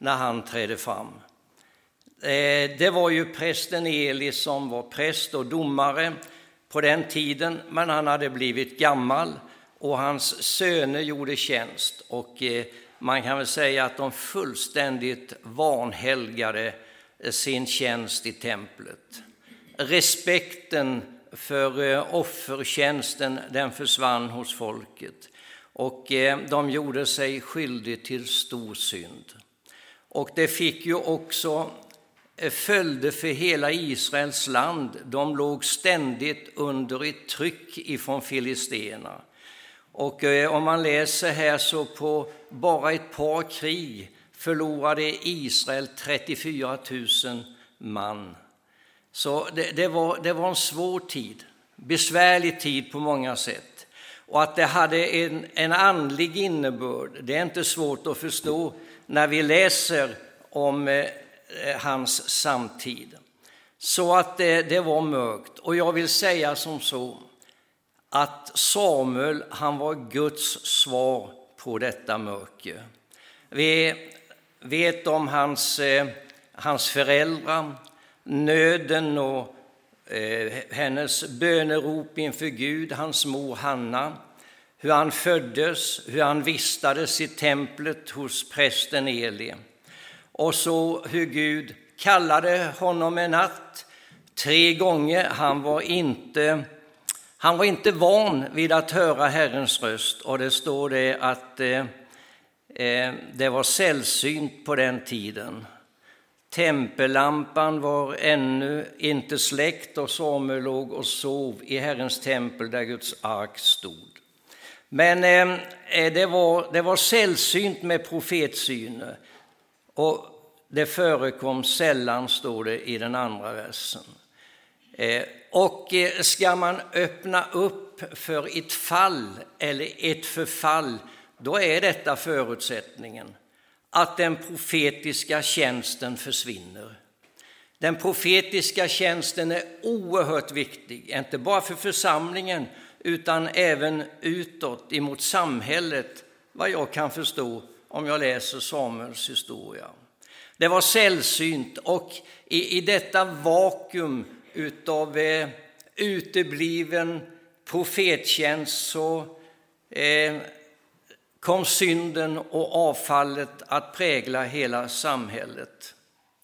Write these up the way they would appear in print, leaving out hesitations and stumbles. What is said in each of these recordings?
när han trädde fram. Det var ju prästen Eli som var präst och domare på den tiden, men han hade blivit gammal och hans söner gjorde tjänst. Och man kan väl säga att de fullständigt vanhelgade sin tjänst i templet. Respekten för offertjänsten, den försvann hos folket. Och de gjorde sig skyldiga till stor synd. Och det fick ju också följder för hela Israels land. De låg ständigt under ett tryck ifrån filisterna. Och om man läser här så på bara ett par krig förlorade Israel 34 000 man. Så det var en svår tid, besvärlig tid på många sätt. Och att det hade en andlig innebörd, det är inte svårt att förstå när vi läser om hans samtid. Så att det var mörkt. Och jag vill säga som så att Samuel, han var Guds svar på detta mörker. Vi vet om hans föräldrar, nöden och hennes bönerop inför Gud, hans mor Hanna, hur han föddes, hur han vistades i templet hos prästen Eli. Och så hur Gud kallade honom en natt 3 gånger. Han var inte van vid att höra Herrens röst, och det står det att det var sällsynt på den tiden. Tempellampan var ännu inte släckt och Samuel låg och sov i Herrens tempel där Guds ark stod. Men det var sällsynt med profetsyner, och det förekom sällan, står det i den andra versen. Och ska man öppna upp för ett fall eller ett förfall, då är detta förutsättningen. Att den profetiska tjänsten försvinner. Den profetiska tjänsten är oerhört viktig, inte bara för församlingen utan även utåt emot samhället, vad jag kan förstå om jag läser Samuels historia. Det var sällsynt, och i detta vakuum utav utebliven profettjänst så kom synden och avfallet att prägla hela samhället.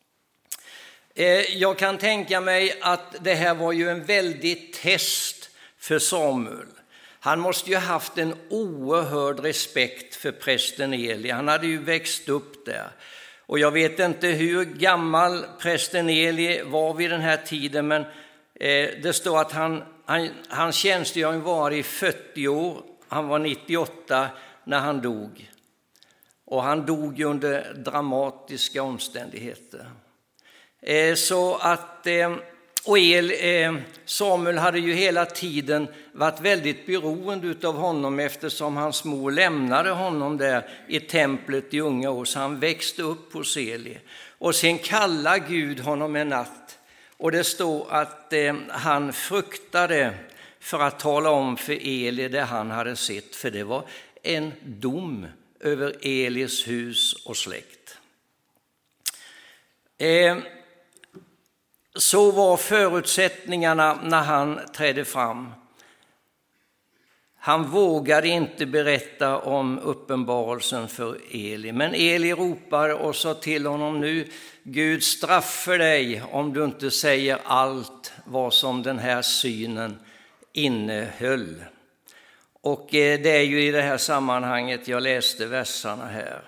Jag kan tänka mig att det här var ju en väldigt test för Samuel. Han måste ju ha haft en oerhörd respekt för prästen Eli. Han hade ju växt upp där. Och jag vet inte hur gammal prästen Eli var vid den här tiden, men det står att hans tjänstgöring var i 40 år. Han var 98 när han dog. Och han dog under dramatiska omständigheter. Samuel hade ju hela tiden varit väldigt beroende av honom, eftersom hans mor lämnade honom där i templet i unga år. Så han växte upp hos Eli. Och sen kallade Gud honom en natt. Och det står att han fruktade för att tala om för Eli det han hade sett. För det var en dom över Elis hus och släkt. Så var förutsättningarna när han trädde fram. Han vågade inte berätta om uppenbarelsen för Eli. Men Eli ropar och sa till honom: nu, Gud straffar dig om du inte säger allt vad som den här synen innehöll. Och det är ju i det här sammanhanget jag läste versarna här.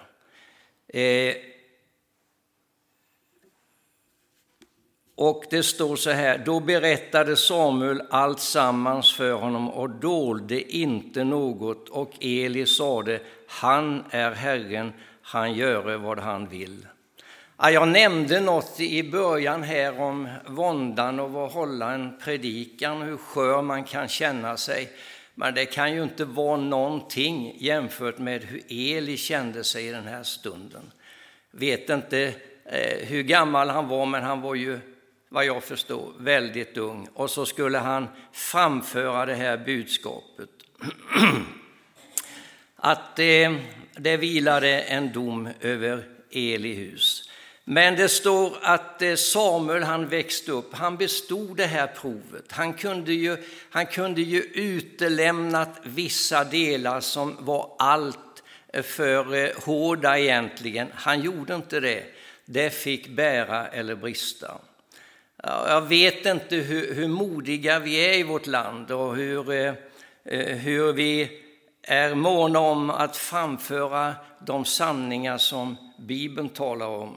Och det står så här: då berättade Samuel allt sammans för honom och dolde inte något. Och Eli sade: han är Herren, han gör vad han vill. Jag nämnde något i början här om våndan och att hålla en predikan, hur skör man kan känna sig. Men det kan ju inte vara någonting jämfört med hur Eli kände sig i den här stunden. Vet inte hur gammal han var, men han var ju, vad jag förstår, väldigt ung. Och så skulle han framföra det här budskapet. Att det vilade en dom över Eli hus. Men det står att Samuel, han växte upp, han bestod det här provet. Han kunde ju utelämnat vissa delar som var allt för hårda egentligen. Han gjorde inte det. Det fick bära eller brista. Jag vet inte hur modiga vi är i vårt land och hur vi är måna om att framföra de sanningar som Bibeln talar om.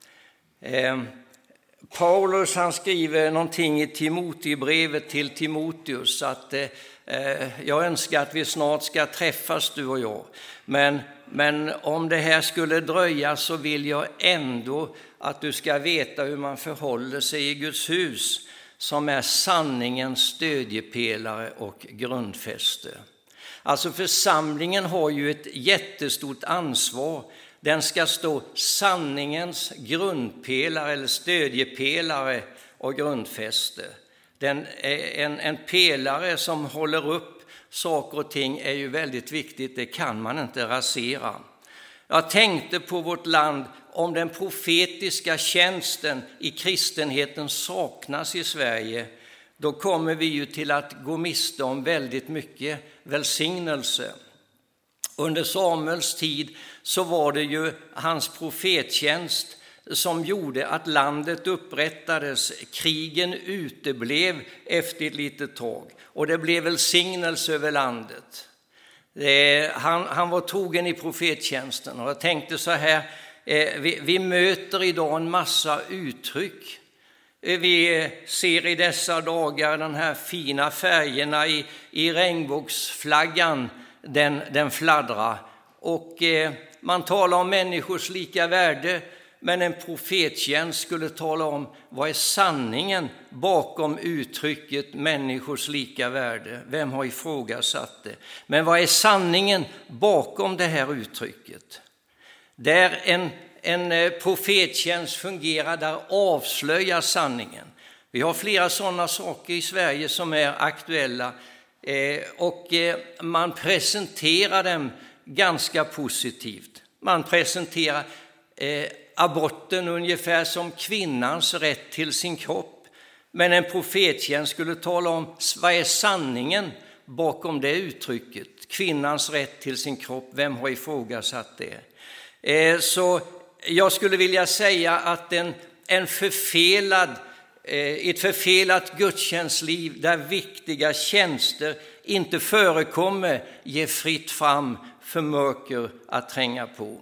Paulus, han skriver någonting i Timoteusbrevet till Timoteus att jag önskar att vi snart ska träffas, du och jag. Men om det här skulle dröja så vill jag ändå att du ska veta hur man förhåller sig i Guds hus, som är sanningens stödjepelare och grundfäste. Alltså församlingen har ju ett jättestort ansvar. Den ska stå sanningens grundpelare eller stödjepelare och grundfäste. En pelare som håller upp saker och ting är ju väldigt viktigt, det kan man inte rasera. Jag tänkte på vårt land, om den profetiska tjänsten i kristenheten saknas i Sverige, då kommer vi ju till att gå miste om väldigt mycket välsignelse. Under Samuels tid så var det ju hans profettjänst som gjorde att landet upprättades. Krigen uteblev efter ett litet tag och det blev välsignelse över landet. Han var trogen i profettjänsten, och jag tänkte så här, vi möter idag en massa uttryck. Vi ser i dessa dagar den här fina färgerna i regnbågsflaggan, den fladdrar. Och man talar om människors lika värde, men en profettjänst skulle tala om vad är sanningen bakom uttrycket människors lika värde. Vem har ifrågasatt det? Men vad är sanningen bakom det här uttrycket? Där en profettjänst fungerar, där avslöjas sanningen. Vi har flera sådana saker i Sverige som är aktuella och man presenterar dem ganska positivt. Man presenterar aborten ungefär som kvinnans rätt till sin kropp. Men en profettjänst skulle tala om vad är sanningen bakom det uttrycket. Kvinnans rätt till sin kropp, vem har ifrågasatt det? Så jag skulle vilja säga att ett förfelat gudstjänstliv där viktiga tjänster inte förekommer ger fritt fram för mörker att tränga på.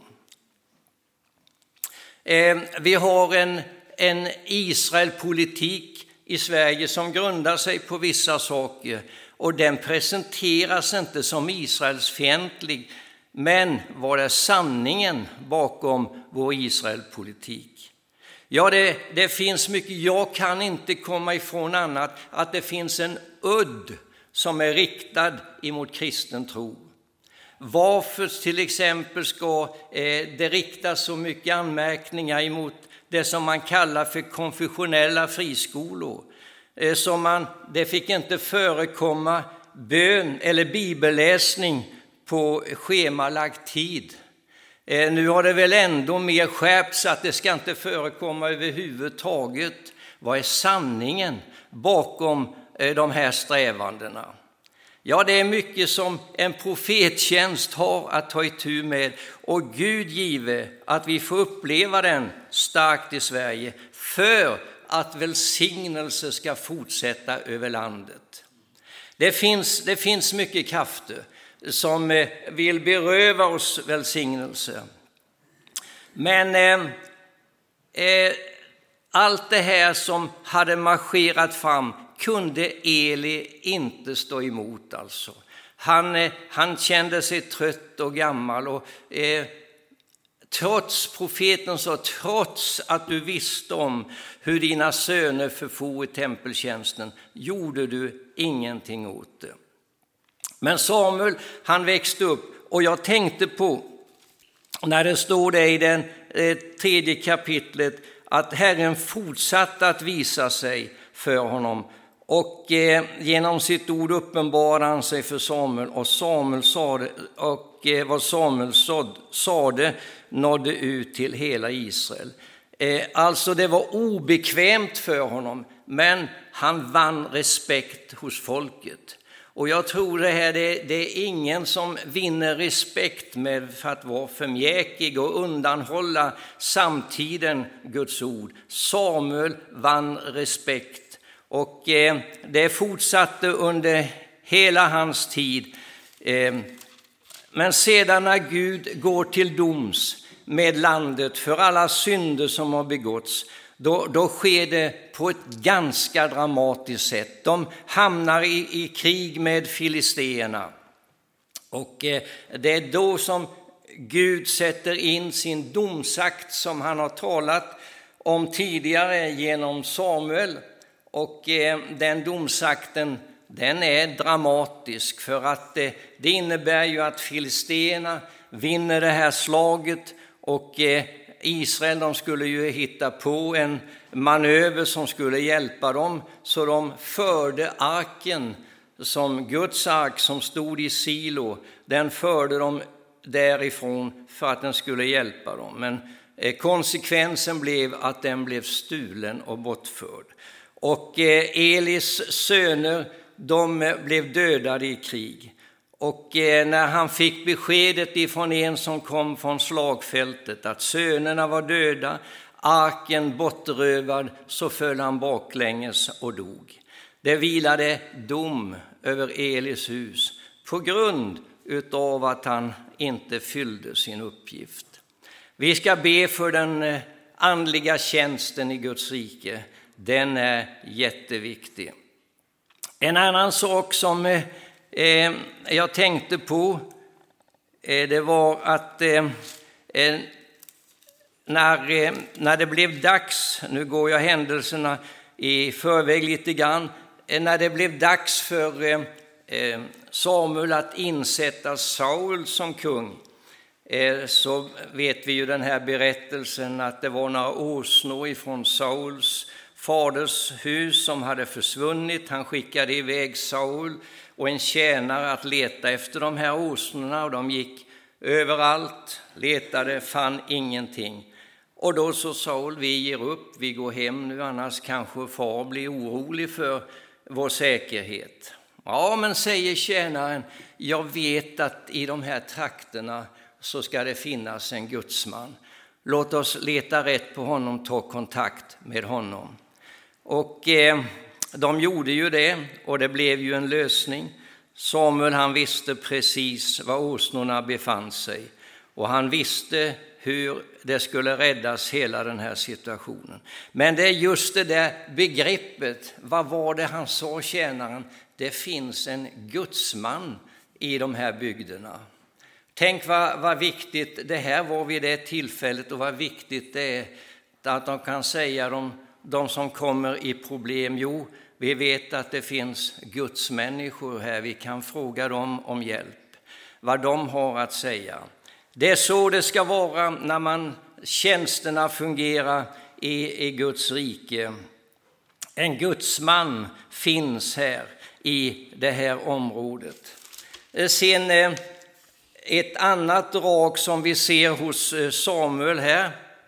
Vi har en Israelpolitik i Sverige som grundar sig på vissa saker, och den presenteras inte som Israelsfientlig. Men vad är sanningen bakom vår Israelpolitik? Ja, det finns mycket. Jag kan inte komma ifrån annat att det finns en udd som är riktad emot kristen tro. Varför till exempel ska det riktas så mycket anmärkningar emot det som man kallar för konfessionella friskolor? Det fick inte förekomma bön eller bibelläsning på schemalagd tid. Nu har det väl ändå mer skärpts att det ska inte förekomma överhuvudtaget. Vad är sanningen bakom de här strävandena? Ja, det är mycket som en profettjänst har att ta itu med, och Gud give att vi får uppleva den starkt i Sverige för att välsignelse ska fortsätta över landet. Det finns mycket krafter som vill beröva oss välsignelse. Men allt det här som hade marscherat fram kunde Eli inte stå emot. Alltså. Han kände sig trött och gammal, och trots profeten sa, trots att du visste om hur dina söner förfor i tempeltjänsten, gjorde du ingenting åt det. Men Samuel, han växte upp, och jag tänkte på när det står det i den 3:e kapitlet att Herren fortsatte att visa sig för honom Och genom sitt ord uppenbarade han sig för Samuel, och vad Samuel sade nådde ut till hela Israel. Alltså det var obekvämt för honom, men han vann respekt hos folket. Och jag tror det är ingen som vinner respekt med för att vara för mjäkig och undanhålla samtiden Guds ord. Samuel vann respekt, och det fortsatte under hela hans tid. Men sedan när Gud går till doms med landet för alla synder som har begåtts, då sker det på ett ganska dramatiskt sätt. De hamnar i krig med filisterna. Och det är då som Gud sätter in sin domsakt som han har talat om tidigare genom Samuel. Och den domsakten, den är dramatisk, för att det innebär ju att filisterna vinner det här slaget, och Israel, de skulle ju hitta på en manöver som skulle hjälpa dem, så de förde arken, som Guds ark som stod i Silo, den förde de därifrån för att den skulle hjälpa dem. Men konsekvensen blev att den blev stulen och bortförd. Och Elis söner, de blev dödade i krig. Och när han fick beskedet ifrån en som kom från slagfältet att sönerna var döda, arken bortrövad, så föll han baklänges och dog. Det vilade dom över Elis hus på grund utav att han inte fyllde sin uppgift. Vi ska be för den andliga tjänsten i Guds rike. Den är jätteviktig. En annan sak som jag tänkte på, det var att när det blev dags, nu går jag händelserna i förväg lite grann, när det blev dags för Samuel att insätta Saul som kung, så vet vi ju den här berättelsen att det var några åsnor ifrån Sauls faders hus som hade försvunnit. Han skickade iväg Saul och en tjänare att leta efter de här åsnorna, och de gick överallt, letade, fann ingenting. Och då så Saul, vi ger upp, vi går hem nu, annars kanske far blir orolig för vår säkerhet. Ja, men säger tjänaren, jag vet att i de här trakterna så ska det finnas en gudsman. Låt oss leta rätt på honom, ta kontakt med honom. Och de gjorde ju det, och det blev ju en lösning. Samuel, han visste precis var åsnorna befann sig, och han visste hur det skulle räddas hela den här situationen. Men det är just det där begreppet, vad var det han sa, tjänaren? Det finns en gudsman i de här bygderna. Tänk vad viktigt det här var vid det tillfället, och vad viktigt det är att de kan säga de som kommer i problem, jo, vi vet att det finns gudsmänniskor här, vi kan fråga dem om hjälp, vad de har att säga. Det är så det ska vara när tjänsterna fungerar i Guds rike. En gudsman finns här i det här området. Sen ett annat drag som vi ser hos Samuel här,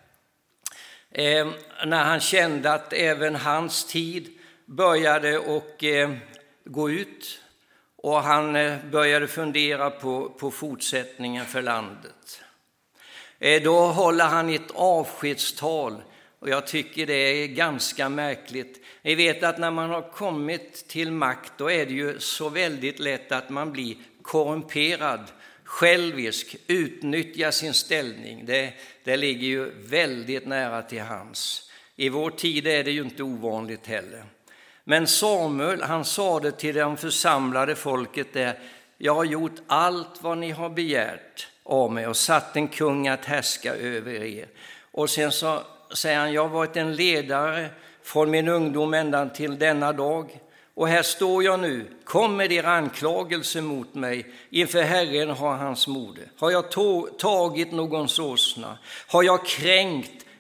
när han kände att även hans tid började och gå ut, och han började fundera på fortsättningen för landet. Då håller han ett avskedstal, och jag tycker det är ganska märkligt. Ni vet att när man har kommit till makt, då är det ju så väldigt lätt att man blir korrumperad, självisk, utnyttjar sin ställning. Det ligger ju väldigt nära till hands. I vår tid är det ju inte ovanligt heller. Men Samuel, han sa det till de församlade folket där: jag har gjort allt vad ni har begärt av mig och satt en kung att härska över er. Och sen så säger han, jag har varit en ledare från min ungdom ända till denna dag. Och här står jag nu, kom med er anklagelse mot mig, inför Herren har hans mode. Har jag tagit någons åsna? Har jag kränkt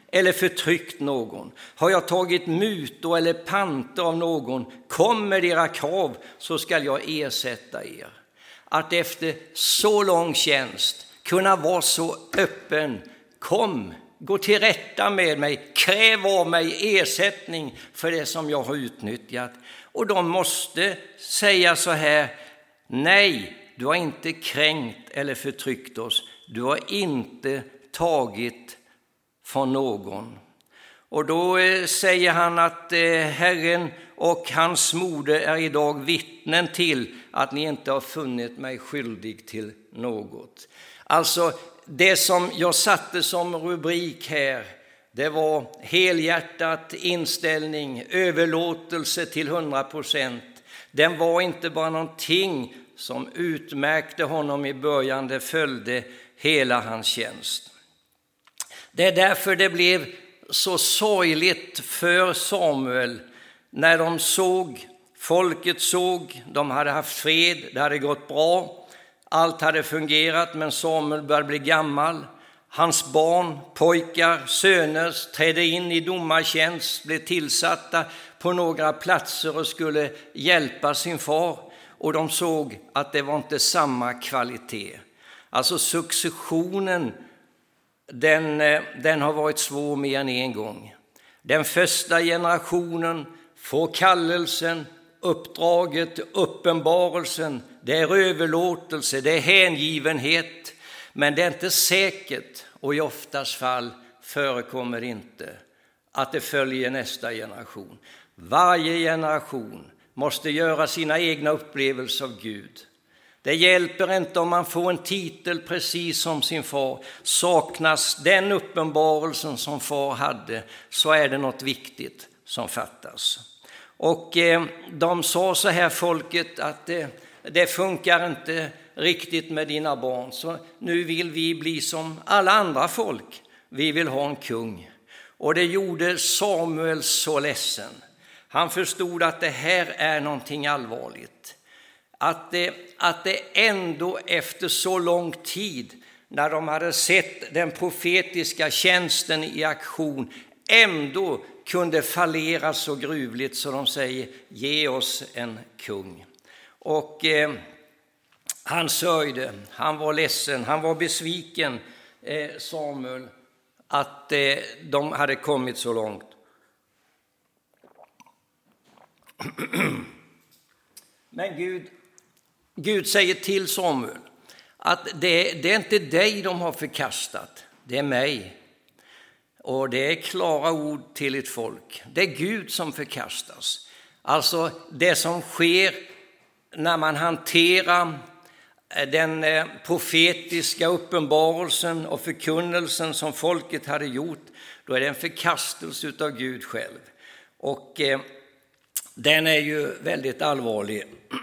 eller förtryckt någon? Har jag tagit muto eller panter av någon? Kom med era krav så skall jag ersätta er. Att efter så lång tjänst kunna vara så öppen. Kom, gå till rätta med mig, kräv av mig ersättning för det som jag har utnyttjat. Och de måste säga så här: nej, du har inte kränkt eller förtryckt oss. Du har inte tagit från någon. Och då säger han att Herren och hans moder är idag vittnen till att ni inte har funnit mig skyldig till något. Alltså det som jag satte som rubrik här, det var helhjärtat inställning, överlåtelse till 100%. Den var inte bara någonting som utmärkte honom i början, det följde hela hans tjänst. Det är därför det blev så sorgligt för Samuel när folket såg, de hade haft fred, det hade gått bra, allt hade fungerat, men Samuel började bli gammal. Hans barn, pojkar, söner trädde in i domartjänst, blev tillsatta på några platser och skulle hjälpa sin far. Och de såg att det var inte samma kvalitet. Alltså successionen, den har varit svår mer än en gång. Den första generationen får kallelsen, uppdraget, uppenbarelsen. Det är överlåtelse, det är hängivenhet. Men det är inte säkert, och i oftast fall förekommer inte, att det följer nästa generation. Varje generation måste göra sina egna upplevelser av Gud. Det hjälper inte om man får en titel precis som sin far. Saknas den uppenbarelsen som far hade, så är det något viktigt som fattas. Och de sa så här, folket, att det funkar inte riktigt med dina barn, så nu vill vi bli som alla andra folk. Vi vill ha en kung. Och det gjorde Samuel så ledsen. Han förstod att det här är någonting allvarligt. Att det ändå efter så lång tid, när de hade sett den profetiska tjänsten i aktion, ändå kunde fallera så gruvligt så de säger: ge oss en kung. Och han sörjde, han var ledsen, han var besviken, Samuel, att de hade kommit så långt. Men Gud säger till Samuel att det är inte dig de har förkastat, det är mig. Och det är klara ord till ett folk. Det är Gud som förkastas. Alltså det som sker när man hanterar den profetiska uppenbarelsen och förkunnelsen som folket hade gjort, då är det en förkastelse av Gud själv. Och den är ju väldigt allvarlig.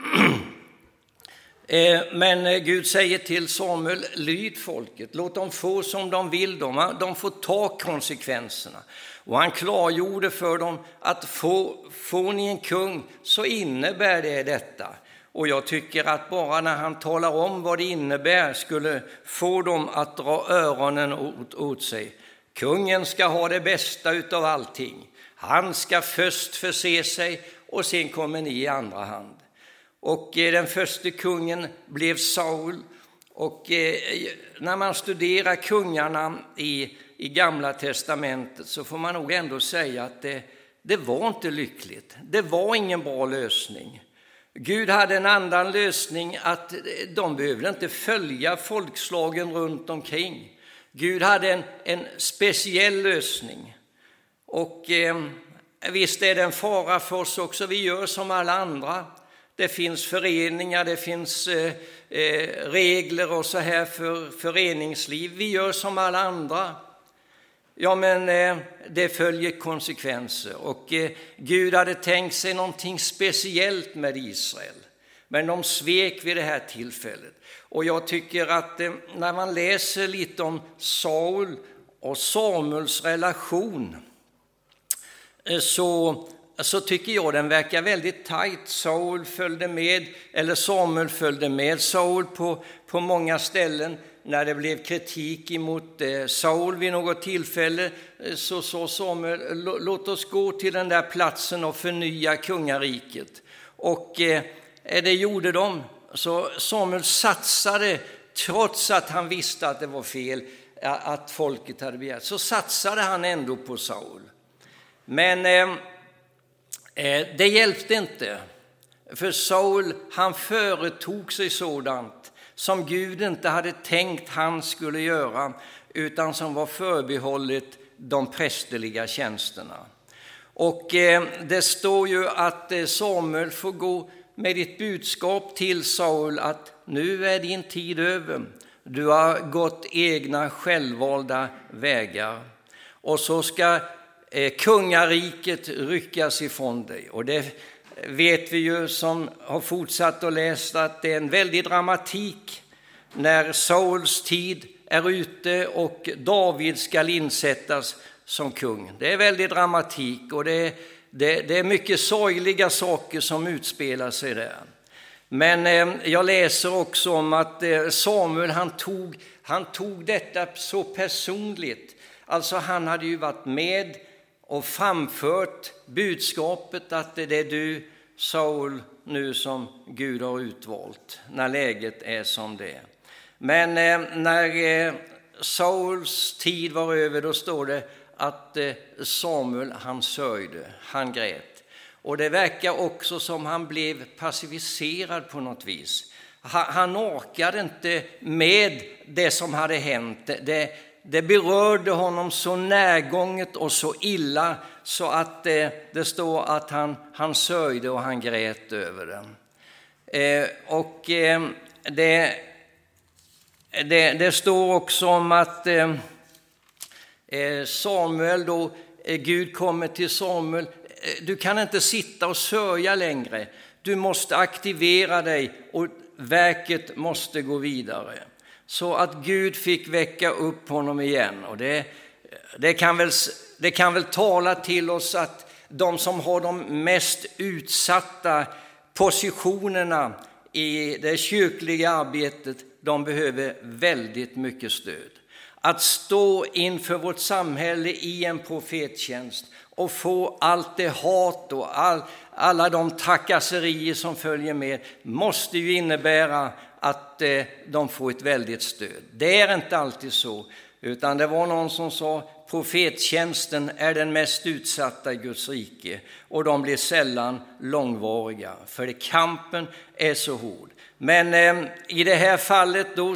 Men Gud säger till Samuel: lyd folket, låt dem få som de vill. De får ta konsekvenserna. Och han klargjorde för dem att får ni en kung så innebär det detta. Och jag tycker att bara när han talar om vad det innebär skulle få dem att dra öronen åt sig. Kungen ska ha det bästa utav allting. Han ska först förse sig och sen kommer ni i andra hand. Och den första kungen blev Saul. Och när man studerar kungarna i Gamla testamentet så får man nog ändå säga att det var inte lyckligt. Det var ingen bra lösning. Gud hade en annan lösning, att de behövde inte följa folkslagen runt omkring. Gud hade en speciell lösning. Och visst är det en fara för oss också. Vi gör som alla andra. Det finns föreningar, det finns regler och så här för föreningsliv. Vi gör som alla andra. Ja, men det följer konsekvenser. Och Gud hade tänkt sig någonting speciellt med Israel. Men de svek vid det här tillfället. Och jag tycker att när man läser lite om Saul och Samuels relation så tycker jag den verkar väldigt tajt. Samuel följde med Saul på många ställen. när det blev kritik emot Saul vid något tillfälle, så sa Samuel, låt oss gå till den där platsen och förnya kungariket. Och det gjorde de. Så Samuel satsade, trots att han visste att det var fel, att folket hade begärt, så satsade han ändå på Saul. Men det hjälpte inte. För Saul, han företog sig sådant som Gud inte hade tänkt han skulle göra, utan som var förbehållet de prästerliga tjänsterna. Och det står ju att Samuel får gå med ditt budskap till Saul att nu är din tid över. Du har gått egna självvalda vägar. Och så ska kungariket ryckas ifrån dig. Och det vet vi ju som har fortsatt att läsa att det är en väldig dramatik när Sauls tid är ute och David ska insättas som kung. Det är väldigt dramatik och det är mycket sorgliga saker som utspelar sig där. Men jag läser också om att Samuel han tog detta så personligt. Alltså han hade ju varit med och framfört budskapet att det är du, Saul, nu som Gud har utvalt när läget är som det är. Men när Sauls tid var över, då står det att Samuel han sörjde, han grät. Och det verkar också som han blev passiviserad på något vis. Han orkade inte med det som hade hänt. Det berörde honom så närgånget och så illa så att det står att han sörjde och han grät över den. Det står också om att Samuel då, Gud kommer till Samuel, du kan inte sitta och sörja längre. Du måste aktivera dig och verket måste gå vidare. Så att Gud fick väcka upp honom igen. Och det kan väl tala till oss att de som har de mest utsatta positionerna i det kyrkliga arbetet, de behöver väldigt mycket stöd. Att stå inför vårt samhälle i en profettjänst och få allt det hat och alla de trakasserier som följer med måste ju innebära att de får ett väldigt stöd. Det är inte alltid så, utan det var någon som sa profettjänsten är den mest utsatta i Guds rike och de blir sällan långvariga för det kampen är så hård. Men i det här fallet då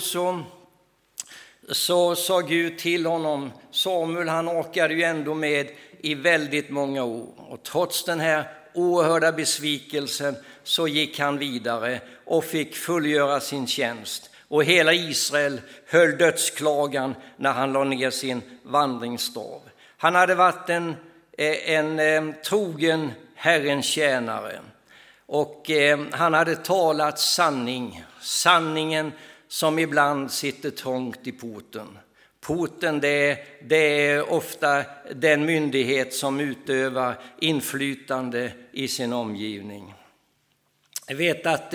så sa Gud till honom, Samuel han orkade ju ändå med i väldigt många år och trots den här oerhörda besvikelsen så gick han vidare och fick fullgöra sin tjänst. Och hela Israel höll dödsklagan när han la ner sin vandringsstav. Han hade varit en trogen Herrens tjänare och han hade talat sanningen som ibland sitter trångt i porten. Porten det är ofta den myndighet som utövar inflytande i sin omgivning. Jag vet att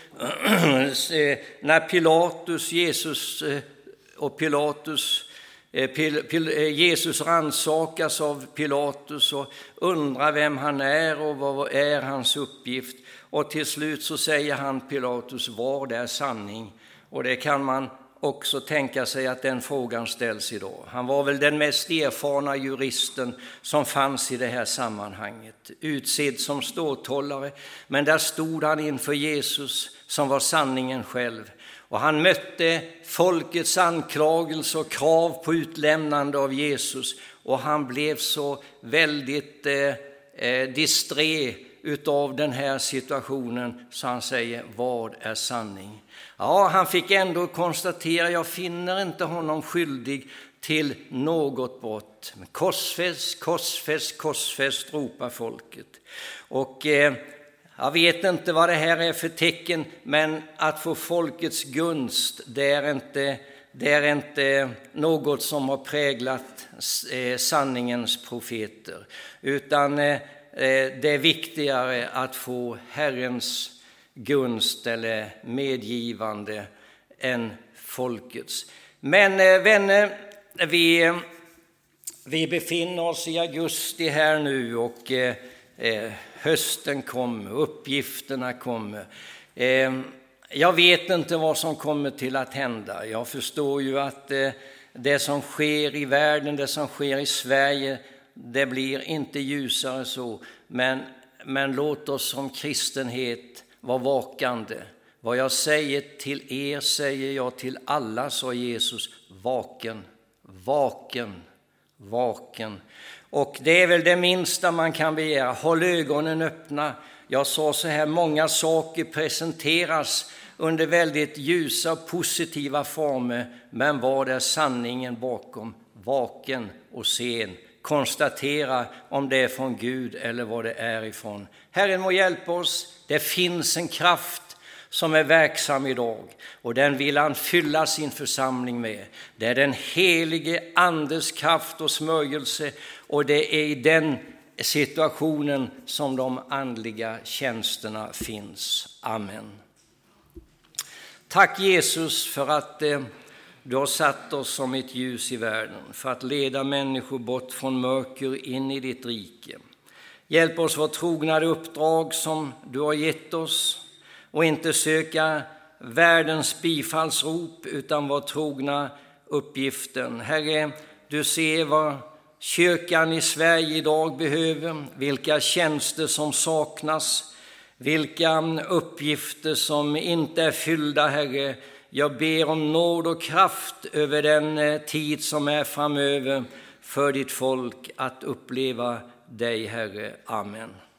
när Jesus rannsakas av Pilatus och undrar vem han är och vad är hans uppgift. Och till slut så säger han Pilatus, vad är sanning? Och det kan man också tänka sig att den frågan ställs idag. Han var väl den mest erfarna juristen som fanns i det här sammanhanget. Utsedd som ståthållare, men där stod han inför Jesus som var sanningen själv. Och han mötte folkets anklagelse och krav på utlämnande av Jesus. Och han blev så väldigt disträ utav den här situationen så han säger, vad är sanning? Ja, han fick ändå konstatera, jag finner inte honom skyldig till något brott. Men korsfäst, korsfäst, korsfäst ropar folket. Och jag vet inte vad det här är för tecken, men att få folkets gunst, det är inte något som har präglat sanningens profeter. Utan det är viktigare att få Herrens gunst eller medgivande än folkets. Men vänner, vi befinner oss i augusti här nu och hösten kommer, uppgifterna kommer. Jag vet inte vad som kommer till att hända. Jag förstår ju att det som sker i världen, det som sker i Sverige, det blir inte ljusare så. Men låt oss som kristenhet vara vakande. Vad jag säger till er säger jag till alla, sa Jesus. Vaken, vaken, vaken. Och det är väl det minsta man kan begära. Håll ögonen öppna. Jag sa så här, många saker presenteras under väldigt ljusa och positiva former. Men vad är sanningen bakom? Vaken och sen. Konstatera om det är från Gud eller vad det är ifrån. Herren må hjälpa oss. Det finns en kraft som är verksam idag och den vill han fylla sin församling med. Det är den helige andes kraft och smörjelse och det är i den situationen som de andliga tjänsterna finns. Amen. Tack Jesus för att du har satt oss som ett ljus i världen för att leda människor bort från mörker in i ditt rike. Hjälp oss vara trogna det uppdrag som du har gett oss och inte söka världens bifallsrop utan vara trogna uppgiften. Herre, du ser vad kyrkan i Sverige idag behöver, vilka tjänster som saknas, vilka uppgifter som inte är fyllda, Herre. Jag ber om nåd och kraft över den tid som är framöver för ditt folk att uppleva dig, Herre. Amen.